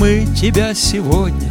мы Тебя сегодня,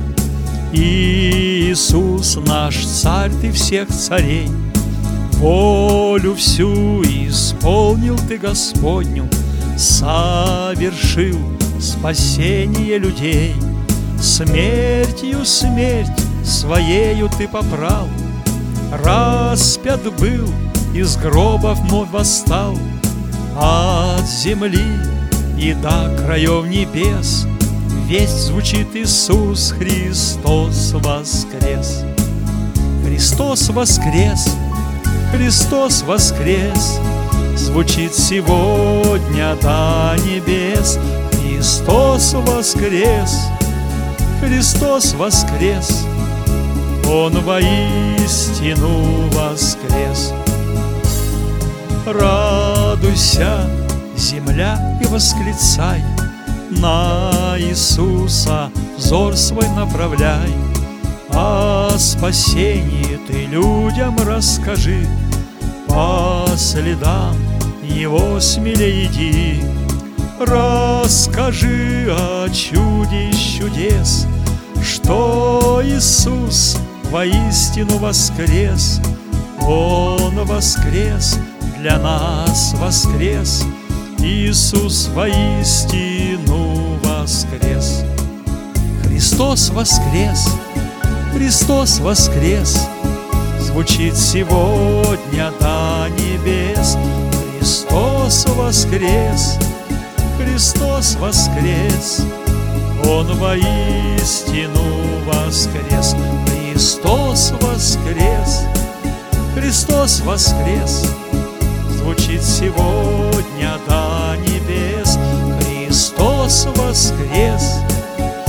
Иисус наш Царь, Ты всех царей. Волю всю исполнил Ты Господню, совершил спасение людей. Смертью смерть Своею Ты попрал, распят был, из гроба вновь восстал. От земли и до краев небес весть звучит: Иисус Христос воскрес! Христос воскрес! Христос воскрес! Звучит сегодня до небес. Христос воскрес! Христос воскрес! Он воистину воскрес! Радуйся, земля, и восклицай, на Иисуса взор свой направляй. О спасении ты людям расскажи, по следам Его смелее иди. Расскажи о чуде из чудес, что Иисус воистину воскрес. Он воскрес, для нас воскрес, Иисус воистину воскрес. Христос воскрес! Христос воскрес! Звучит сегодня до небес. Христос воскрес! Христос воскрес! Он воистину воскрес! Христос воскрес! Христос воскрес! Звучит сегодня до небес. Христос воскрес!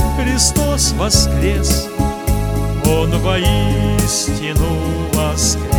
Христос воскрес! Он воистину воскрес!